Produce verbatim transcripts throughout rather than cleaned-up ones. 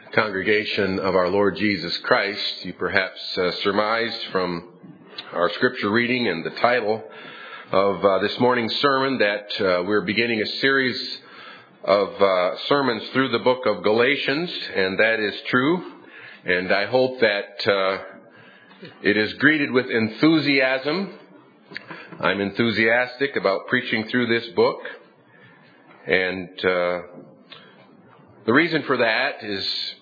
Congregation of our Lord Jesus Christ, you perhaps uh, surmised from our scripture reading and the title of uh, this morning's sermon that uh, we're beginning a series of uh, sermons through the book of Galatians, and that is true. And I hope that uh, it is greeted with enthusiasm. I'm enthusiastic about preaching through this book, and uh, the reason for that is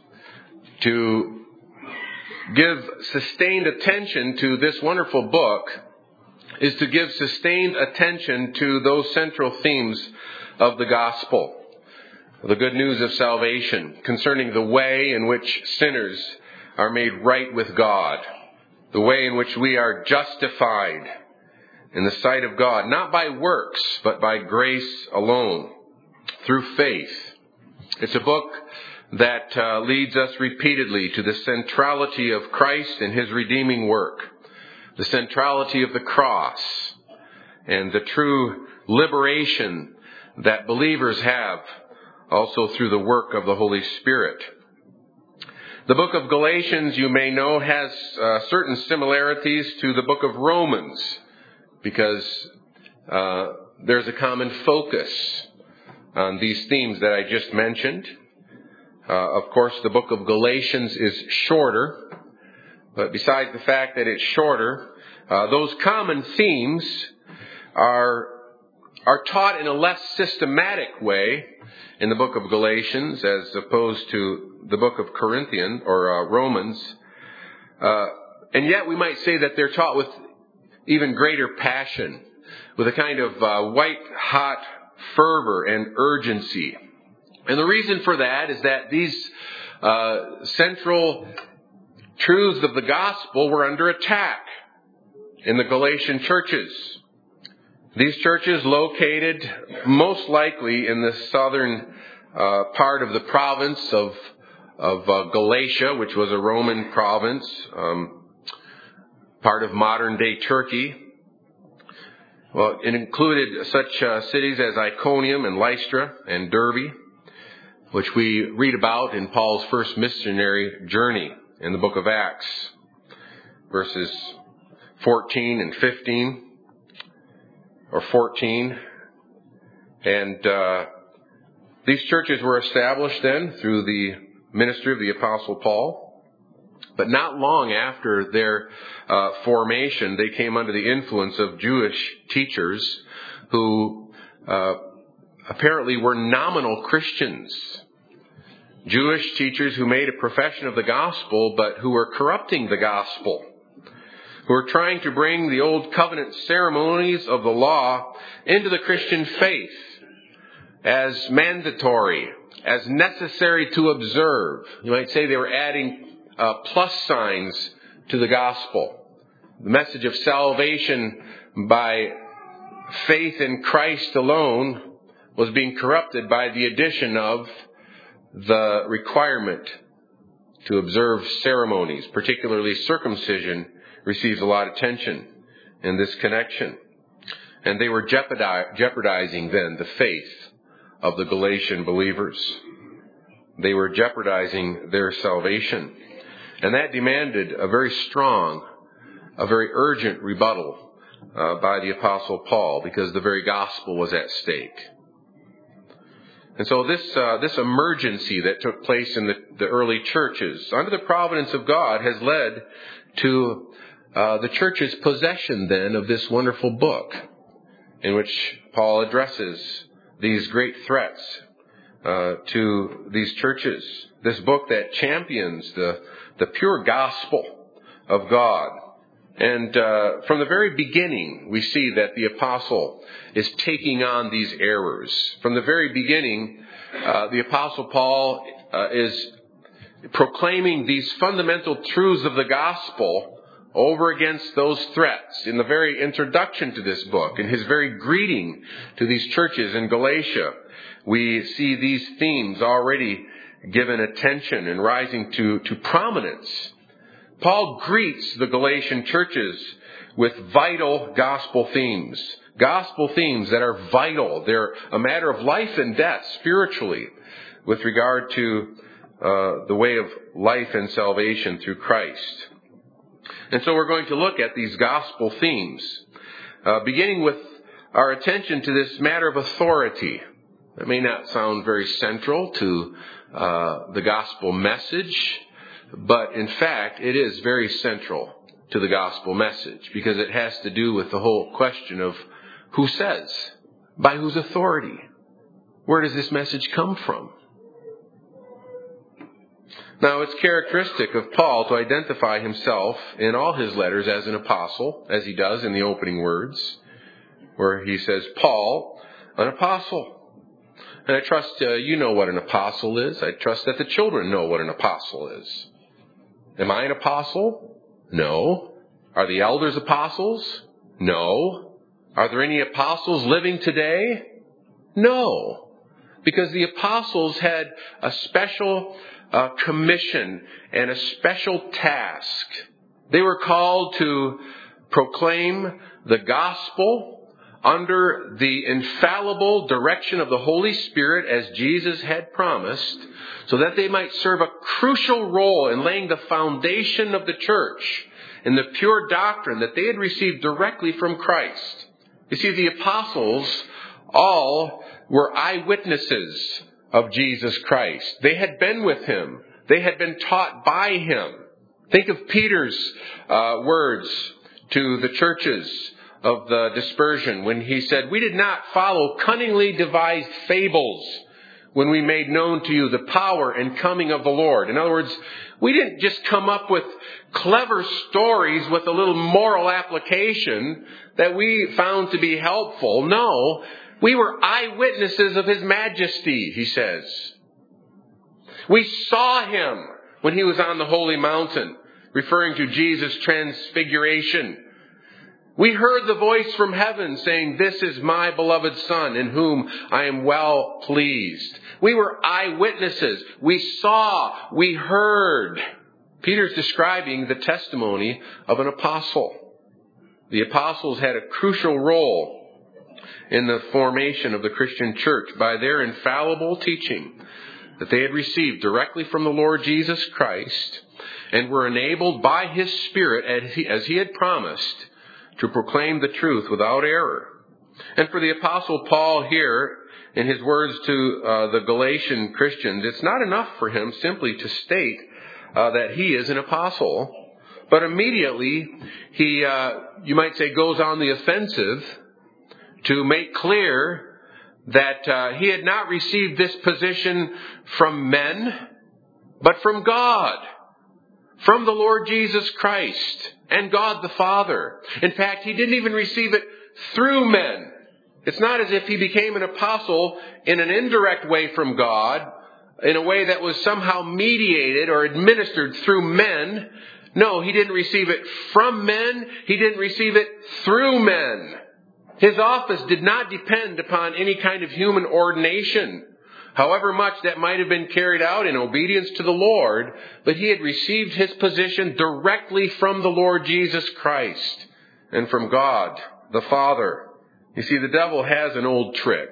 to give sustained attention to this wonderful book is to give sustained attention to those central themes of the gospel, the good news of salvation, concerning the way in which sinners are made right with God, the way in which we are justified in the sight of God, not by works, but by grace alone, through faith. It's a book that uh, leads us repeatedly to the centrality of Christ and His redeeming work, the centrality of the cross, and the true liberation that believers have also through the work of the Holy Spirit. The book of Galatians, you may know, has uh, certain similarities to the book of Romans because uh, there's a common focus on these themes that I just mentioned. Uh, of course, the book of Galatians is shorter, but besides the fact that it's shorter, uh, those common themes are are taught in a less systematic way in the book of Galatians as opposed to the book of Corinthians or uh, Romans. Uh, and yet we might say that they're taught with even greater passion, with a kind of uh, white-hot fervor and urgency. And the reason for that is that these uh, central truths of the gospel were under attack in the Galatian churches. These churches located most likely in the southern uh, part of the province of, of uh, Galatia, which was a Roman province, um, part of modern-day Turkey. Well, it included such uh, cities as Iconium and Lystra and Derbe, which we read about in Paul's first missionary journey in the book of Acts, verses fourteen and fifteen, or fourteen. And uh, these churches were established then through the ministry of the Apostle Paul. But not long after their uh, formation, they came under the influence of Jewish teachers who uh, apparently were nominal Christians. Jewish teachers who made a profession of the gospel, but who were corrupting the gospel, who were trying to bring the old covenant ceremonies of the law into the Christian faith as mandatory, as necessary to observe. You might say they were adding uh, plus signs to the gospel. The message of salvation by faith in Christ alone was being corrupted by the addition of the requirement to observe ceremonies, particularly circumcision, receives a lot of attention in this connection. And they were jeopardizing then the faith of the Galatian believers. They were jeopardizing their salvation. And that demanded a very strong, a very urgent rebuttal uh, by the Apostle Paul, because the very gospel was at stake. And so this uh, this emergency that took place in the, the early churches, under the providence of God, has led to uh, the church's possession then of this wonderful book, in which Paul addresses these great threats uh, to these churches. This book that champions the, the pure gospel of God. And uh, from the very beginning, we see that the apostle is taking on these errors. From the very beginning, uh, the apostle Paul uh, is proclaiming these fundamental truths of the gospel over against those threats. In the very introduction to this book, in his very greeting to these churches in Galatia, we see these themes already given attention and rising to, to prominence. Paul greets the Galatian churches with vital gospel themes. Gospel themes that are vital. They're a matter of life and death spiritually with regard to uh, the way of life and salvation through Christ. And so we're going to look at these gospel themes, uh, beginning with our attention to this matter of authority. That may not sound very central to uh, the gospel message, but in fact, it is very central to the gospel message because it has to do with the whole question of who says, by whose authority, where does this message come from? Now, it's characteristic of Paul to identify himself in all his letters as an apostle, as he does in the opening words, where he says, Paul, an apostle. And I trust uh, you know what an apostle is. I trust that the children know what an apostle is. Am I an apostle? No. Are the elders apostles? No. Are there any apostles living today? No. Because the apostles had a special uh, commission and a special task. They were called to proclaim the gospel under the infallible direction of the Holy Spirit as Jesus had promised, so that they might serve a crucial role in laying the foundation of the church in the pure doctrine that they had received directly from Christ. You see, the apostles all were eyewitnesses of Jesus Christ. They had been with him. They had been taught by him. Think of Peter's uh, words to the churches of the dispersion when he said, we did not follow cunningly devised fables when we made known to you the power and coming of the Lord. In other words, we didn't just come up with clever stories with a little moral application that we found to be helpful. No, we were eyewitnesses of his majesty, he says. We saw him when he was on the holy mountain, referring to Jesus' transfiguration. We heard the voice from heaven saying, this is my beloved Son in whom I am well pleased. We were eyewitnesses. We saw, we heard. Peter's describing the testimony of an apostle. The apostles had a crucial role in the formation of the Christian church by their infallible teaching that they had received directly from the Lord Jesus Christ and were enabled by his Spirit, as he, as he had promised, to proclaim the truth without error. And for the Apostle Paul here, in his words to uh, the Galatian Christians, it's not enough for him simply to state uh, that he is an apostle, but immediately he, uh, you might say, goes on the offensive to make clear that uh, he had not received this position from men, but from God, from the Lord Jesus Christ and God the Father. In fact, he didn't even receive it through men. It's not as if he became an apostle in an indirect way from God, in a way that was somehow mediated or administered through men. No, he didn't receive it from men. He didn't receive it through men. His office did not depend upon any kind of human ordination, however much that might have been carried out in obedience to the Lord, but he had received his position directly from the Lord Jesus Christ and from God the Father. You see, the devil has an old trick.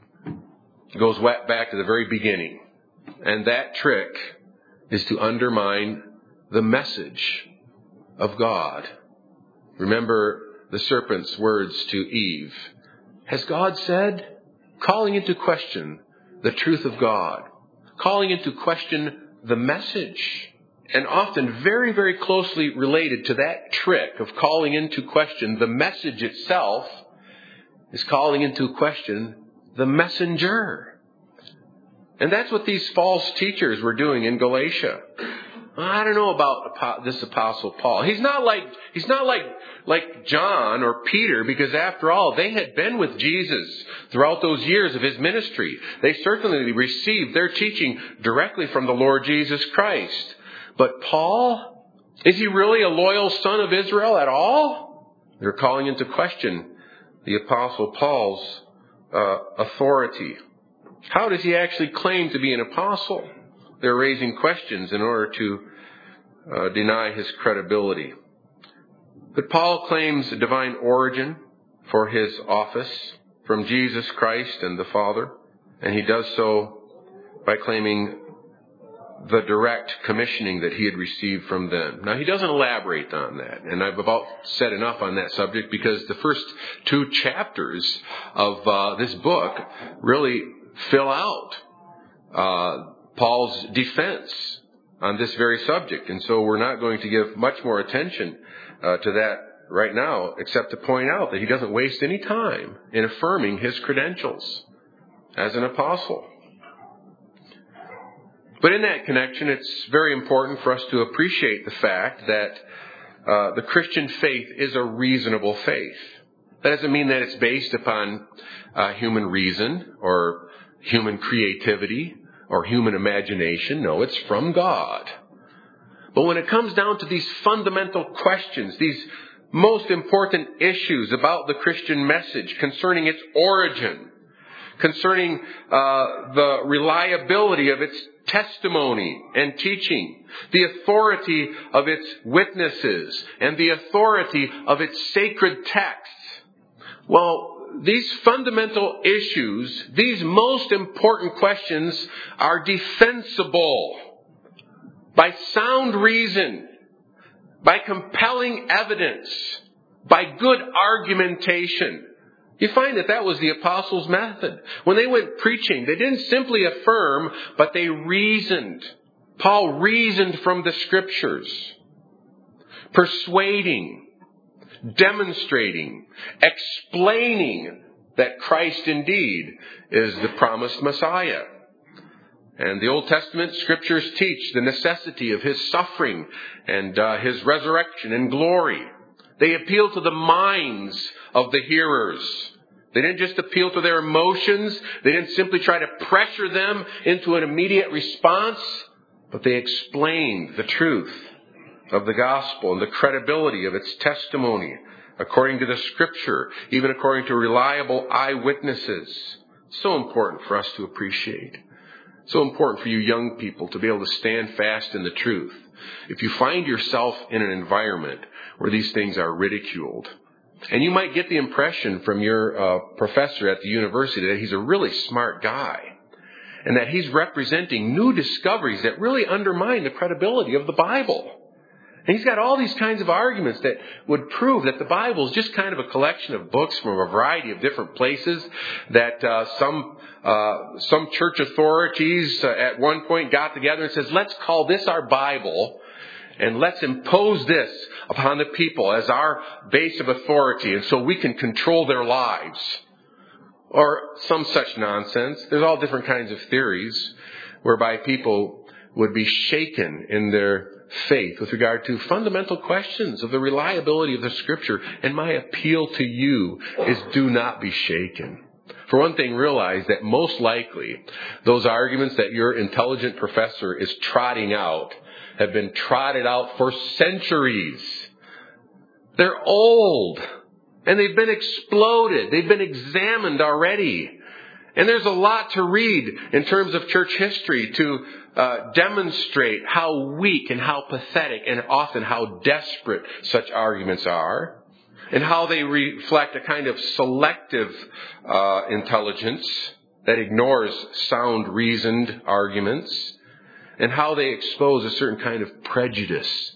It goes back to the very beginning. And that trick is to undermine the message of God. Remember the serpent's words to Eve. Has God said? Calling into question the truth of God. Calling into question the message. And often very, very closely related to that trick of calling into question the message itself is calling into question the messenger. And that's what these false teachers were doing in Galatia. I don't know about this Apostle Paul. He's not like he's not like like John or Peter, because after all, they had been with Jesus throughout those years of his ministry. They certainly received their teaching directly from the Lord Jesus Christ. But Paul, is he really a loyal son of Israel at all? They're calling into question the Apostle Paul's uh, authority. How does he actually claim to be an apostle? They're raising questions in order to uh, deny his credibility. But Paul claims a divine origin for his office from Jesus Christ and the Father. And he does so by claiming the direct commissioning that he had received from them. Now, he doesn't elaborate on that, and I've about said enough on that subject because the first two chapters of uh, this book really fill out uh, Paul's defense on this very subject, and so we're not going to give much more attention uh, to that right now, except to point out that he doesn't waste any time in affirming his credentials as an apostle. But in that connection, it's very important for us to appreciate the fact that uh, the Christian faith is a reasonable faith. That doesn't mean that it's based upon uh, human reason or human creativity or human imagination. No, it's from God. But when it comes down to these fundamental questions, these most important issues about the Christian message concerning its origin, concerning uh, the reliability of its testimony and teaching, the authority of its witnesses, and the authority of its sacred texts. Well, these fundamental issues, these most important questions, are defensible by sound reason, by compelling evidence, by good argumentation. You find that that was the apostles' method. When they went preaching, they didn't simply affirm, but they reasoned. Paul reasoned from the Scriptures, persuading, demonstrating, explaining that Christ indeed is the promised Messiah. And the Old Testament Scriptures teach the necessity of His suffering and uh, His resurrection and glory. They appeal to the minds of the hearers. They didn't just appeal to their emotions. They didn't simply try to pressure them into an immediate response, but they explained the truth of the gospel and the credibility of its testimony according to the Scripture, even according to reliable eyewitnesses. So important for us to appreciate. So important for you young people to be able to stand fast in the truth. If you find yourself in an environment where these things are ridiculed, and you might get the impression from your uh, professor at the university that he's a really smart guy, and that he's representing new discoveries that really undermine the credibility of the Bible. And he's got all these kinds of arguments that would prove that the Bible is just kind of a collection of books from a variety of different places, that uh, some uh, some church authorities uh, at one point got together and says, let's call this our Bible, and let's impose this upon the people as our base of authority, and so we can control their lives. Or some such nonsense. There's all different kinds of theories whereby people would be shaken in their faith with regard to fundamental questions of the reliability of the Scripture. And my appeal to you is do not be shaken. For one thing, realize that most likely those arguments that your intelligent professor is trotting out have been trotted out for centuries. They're old, and they've been exploded. They've been examined already. And there's a lot to read in terms of church history to uh, demonstrate how weak and how pathetic and often how desperate such arguments are, and how they reflect a kind of selective uh, intelligence that ignores sound reasoned arguments, and how they expose a certain kind of prejudice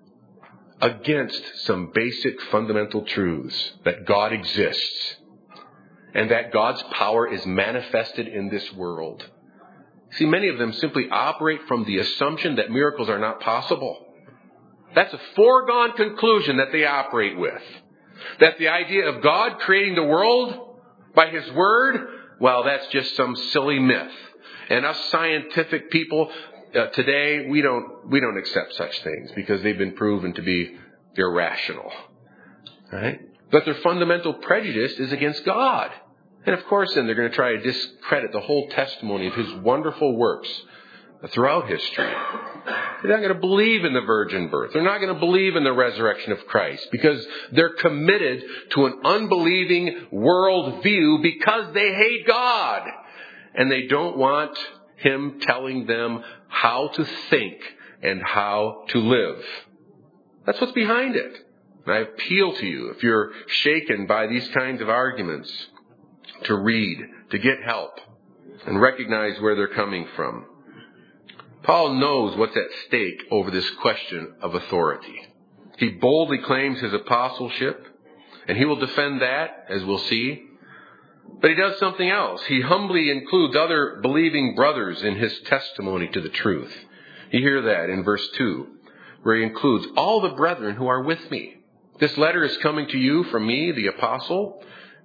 against some basic fundamental truths, that God exists and that God's power is manifested in this world. See, many of them simply operate from the assumption that miracles are not possible. That's a foregone conclusion that they operate with. That the idea of God creating the world by His Word, well, that's just some silly myth. And us scientific people uh, today, we don't we don't accept such things because they've been proven to be irrational. Right? But their fundamental prejudice is against God. And of course, then they're going to try to discredit the whole testimony of His wonderful works throughout history. They're not going to believe in the virgin birth. They're not going to believe in the resurrection of Christ because they're committed to an unbelieving world view because they hate God. And they don't want Him telling them how to think and how to live. That's what's behind it. And I appeal to you, if you're shaken by these kinds of arguments, to read, to get help, and recognize where they're coming from. Paul knows what's at stake over this question of authority. He boldly claims his apostleship, and he will defend that, as we'll see. But he does something else. He humbly includes other believing brothers in his testimony to the truth. You hear that in verse two, where he includes all the brethren who are with me. This letter is coming to you from me, the apostle,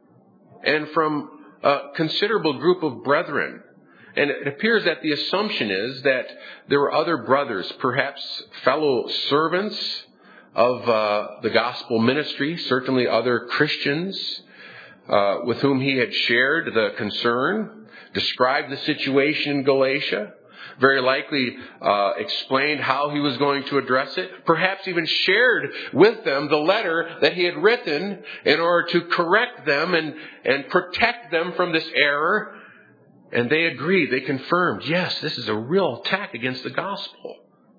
and from a considerable group of brethren. And it appears that the assumption is that there were other brothers, perhaps fellow servants of uh, the gospel ministry, certainly other Christians uh, with whom he had shared the concern, described the situation in Galatia, very likely uh, explained how he was going to address it, perhaps even shared with them the letter that he had written in order to correct them and, and protect them from this error. And they agreed, they confirmed, yes, this is a real attack against the gospel.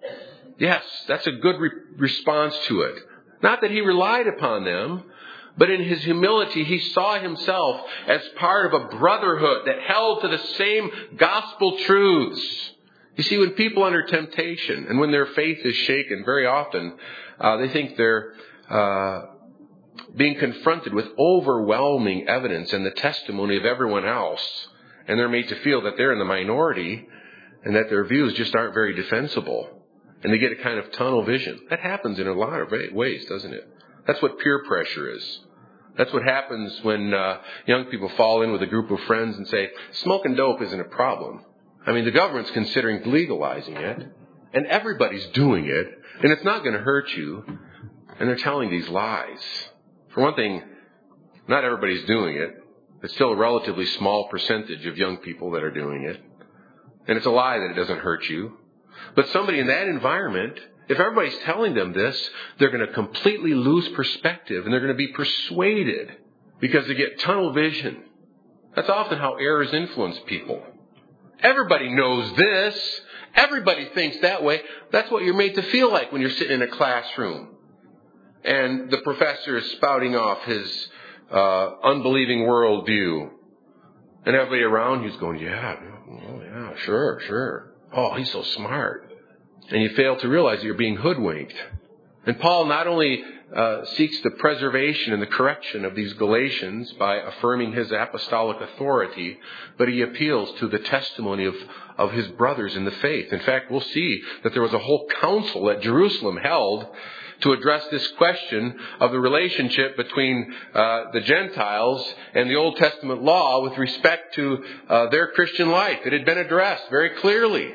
Yes, that's a good re- response to it. Not that he relied upon them, but in his humility, he saw himself as part of a brotherhood that held to the same gospel truths. You see, when people are under temptation and when their faith is shaken, very often uh, they think they're uh, being confronted with overwhelming evidence and the testimony of everyone else. And they're made to feel that they're in the minority and that their views just aren't very defensible. And they get a kind of tunnel vision. That happens in a lot of ways, doesn't it? That's what peer pressure is. That's what happens when uh, young people fall in with a group of friends and say, smoking dope isn't a problem. I mean, the government's considering legalizing it, and everybody's doing it, and it's not going to hurt you. And they're telling these lies. For one thing, not everybody's doing it. It's still a relatively small percentage of young people that are doing it. And it's a lie that it doesn't hurt you. But somebody in that environment, if everybody's telling them this, they're going to completely lose perspective and they're going to be persuaded because they get tunnel vision. That's often how errors influence people. Everybody knows this. Everybody thinks that way. That's what you're made to feel like when you're sitting in a classroom and the professor is spouting off his uh, unbelieving worldview. And everybody around you's going, yeah, oh, yeah, sure, sure. Oh, he's so smart. And you fail to realize that you're being hoodwinked. And Paul not only uh, seeks the preservation and the correction of these Galatians by affirming his apostolic authority, but he appeals to the testimony of, of his brothers in the faith. In fact, we'll see that there was a whole council at Jerusalem held to address this question of the relationship between uh, the Gentiles and the Old Testament law with respect to uh, their Christian life. It had been addressed very clearly.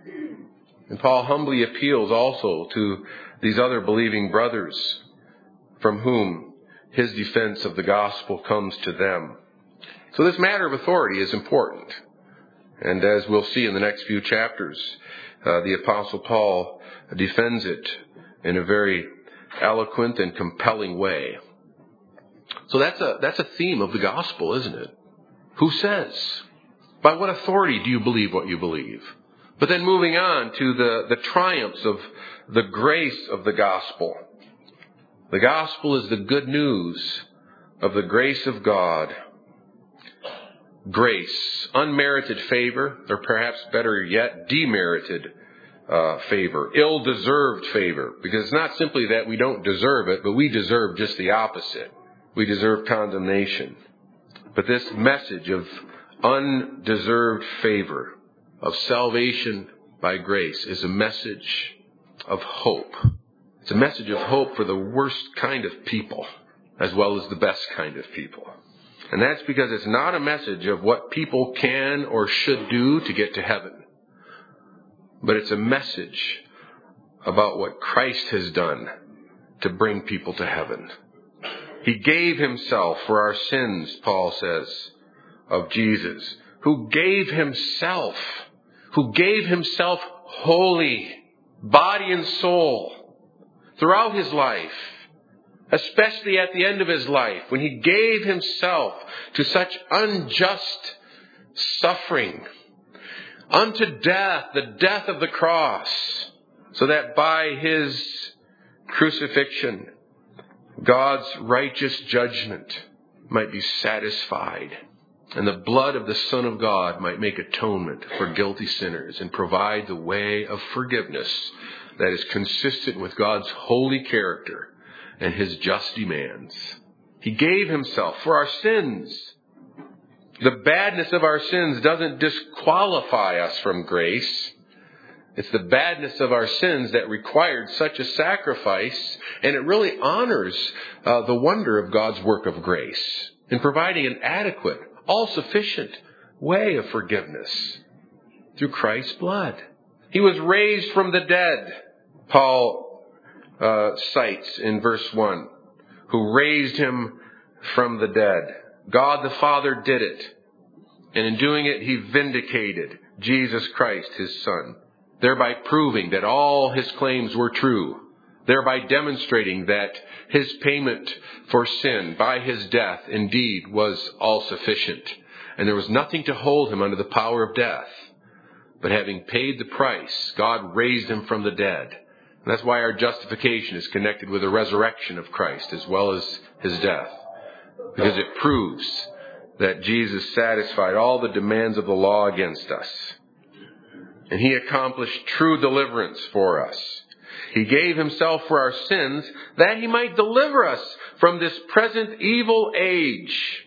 And Paul humbly appeals also to these other believing brothers from whom his defense of the gospel comes to them. So this matter of authority is important. And as we'll see in the next few chapters, uh, the Apostle Paul defends it in a very eloquent and compelling way. So that's a that's a theme of the gospel, isn't it? Who says? By what authority do you believe what you believe? But then moving on to the, the triumphs of the grace of the gospel. The gospel is the good news of the grace of God. Grace, unmerited favor, or perhaps better yet, demerited uh, favor, ill-deserved favor. Because it's not simply that we don't deserve it, but we deserve just the opposite. We deserve condemnation. But this message of undeserved favor, of salvation by grace, is a message of hope. It's a message of hope for the worst kind of people, as well as the best kind of people. And that's because it's not a message of what people can or should do to get to heaven. But it's a message about what Christ has done to bring people to heaven. He gave himself for our sins, Paul says, of Jesus, who gave himself, who gave himself wholly, body and soul, throughout his life, especially at the end of his life, when he gave himself to such unjust suffering, unto death, the death of the cross, so that by his crucifixion, God's righteous judgment might be satisfied. and the blood of the Son of God might make atonement for guilty sinners and provide the way of forgiveness that is consistent with God's holy character and His just demands. He gave Himself for our sins. The badness of our sins doesn't disqualify us from grace. It's the badness of our sins that required such a sacrifice, and it really honors uh, the wonder of God's work of grace in providing an adequate, all-sufficient way of forgiveness through Christ's blood. He was raised from the dead, Paul uh, cites in verse one, who raised Him from the dead. God the Father did it, and in doing it, He vindicated Jesus Christ, His Son, thereby proving that all His claims were true, thereby demonstrating that His payment for sin by His death indeed was all sufficient, and there was nothing to hold Him under the power of death. But having paid the price, God raised Him from the dead. And that's why our justification is connected with the resurrection of Christ as well as His death, because it proves that Jesus satisfied all the demands of the law against us. And He accomplished true deliverance for us. He gave Himself for our sins that He might deliver us from this present evil age.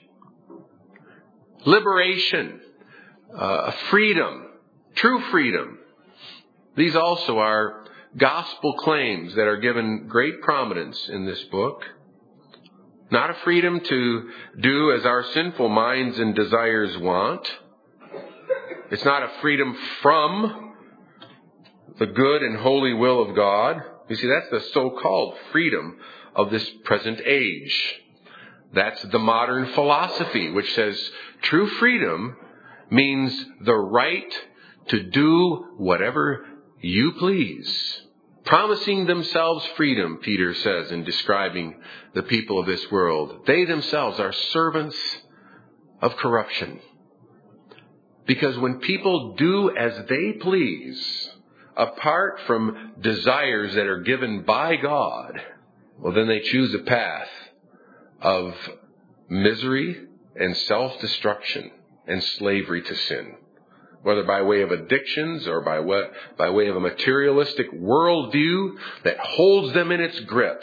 Liberation, uh, freedom, true freedom. These also are gospel claims that are given great prominence in this book. Not a freedom to do as our sinful minds and desires want. It's not a freedom from the good and holy will of God. You see, that's the so-called freedom of this present age. That's the modern philosophy, which says true freedom means the right to do whatever you please. Promising themselves freedom, Peter says in describing the people of this world. They themselves are servants of corruption. Because when people do as they please, apart from desires that are given by God, well, then they choose a path of misery and self-destruction and slavery to sin, whether by way of addictions or by way, by way of a materialistic worldview that holds them in its grip.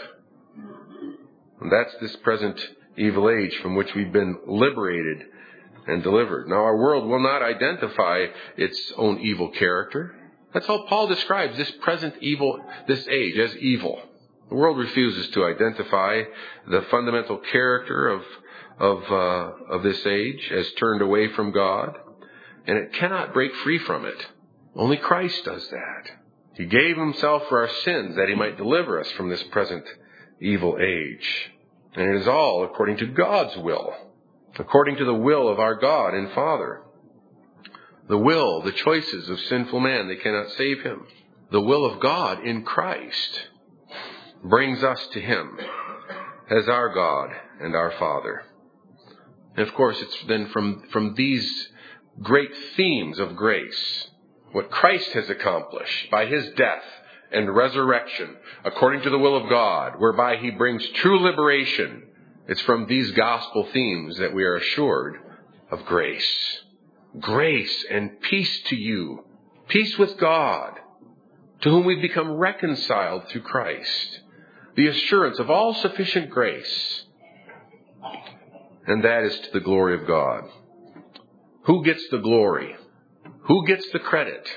And that's this present evil age from which we've been liberated and delivered. Now, our world will not identify its own evil character. That's how Paul describes this present evil, this age, as evil. The world refuses to identify the fundamental character of of uh, of this age as turned away from God, and it cannot break free from it. Only Christ does that. He gave Himself for our sins that He might deliver us from this present evil age. And it is all according to God's will, according to the will of our God and Father. The will, the choices of sinful man, they cannot save him. The will of God in Christ brings us to Him as our God and our Father. And of course, it's then from, from these great themes of grace, what Christ has accomplished by His death and resurrection, according to the will of God, whereby He brings true liberation. It's from these gospel themes that we are assured of grace. Grace and peace to you. Peace with God, to whom we've become reconciled through Christ. The assurance of all sufficient grace. And that is to the glory of God. Who gets the glory? Who gets the credit?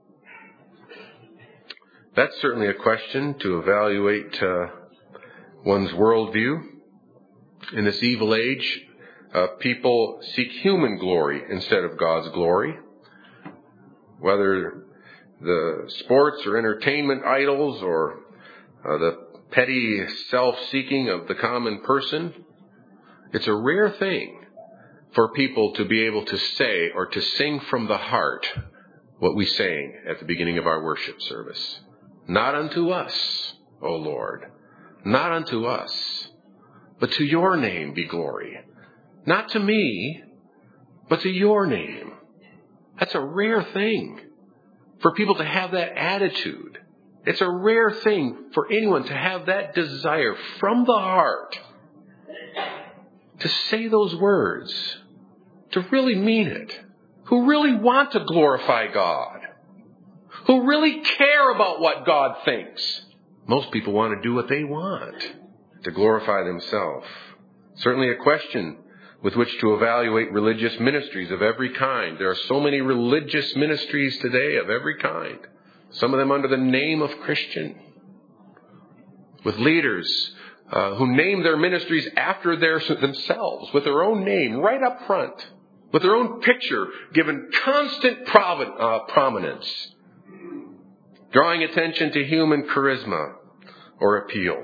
That's certainly a question to evaluate uh, one's worldview. In this evil age, uh, people seek human glory instead of God's glory. Whether the sports or entertainment idols or uh, the petty self-seeking of the common person, it's a rare thing for people to be able to say or to sing from the heart what we sang at the beginning of our worship service. Not unto us, O Lord, not unto us, but to your name be glory. Not to me, but to your name. That's a rare thing for people to have that attitude. It's a rare thing for anyone to have that desire from the heart to say those words to really mean it, who really want to glorify God, who really care about what God thinks. Most people want to do what they want, to glorify themselves. Certainly a question with which to evaluate religious ministries of every kind. There are so many religious ministries today of every kind, some of them under the name of Christian, with leaders uh, who name their ministries after their, themselves, with their own name right up front, with their own picture given constant provi- uh, prominence, drawing attention to human charisma or appeal.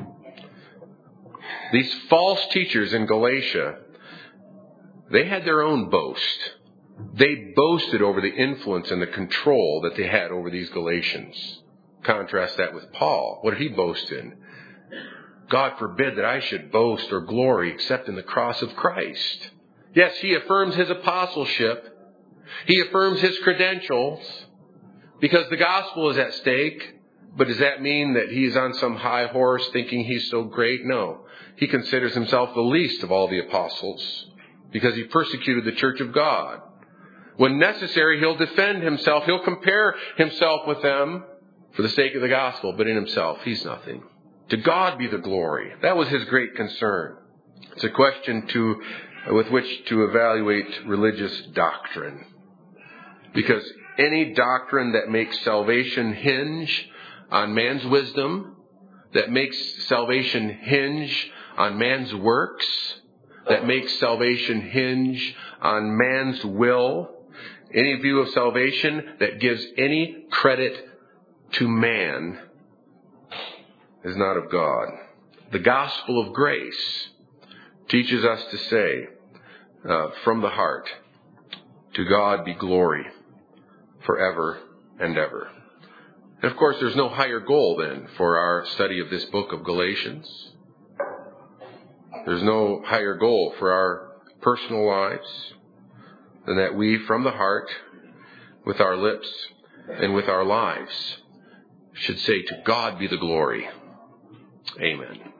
These false teachers in Galatia, they had their own boast. They boasted over the influence and the control that they had over these Galatians. Contrast that with Paul. What did he boast in? God forbid that I should boast or glory except in the cross of Christ. Yes, he affirms his apostleship. He affirms his credentials because the gospel is at stake. But does that mean that he is on some high horse thinking he's so great? No. He considers himself the least of all the apostles because he persecuted the church of God. When necessary, he'll defend himself. He'll compare himself with them for the sake of the gospel. But in himself, he's nothing. To God be the glory. That was his great concern. It's a question to, with which to evaluate religious doctrine. Because any doctrine that makes salvation hinge on man's wisdom, that makes salvation hinge on man's works, that makes salvation hinge on man's will, any view of salvation that gives any credit to man is not of God. The gospel of grace teaches us to say uh, from the heart, to God be glory forever and ever. And of course, there's no higher goal then for our study of this book of Galatians. There's no higher goal for our personal lives than that we, from the heart, with our lips and with our lives, should say, to God be the glory. Amen.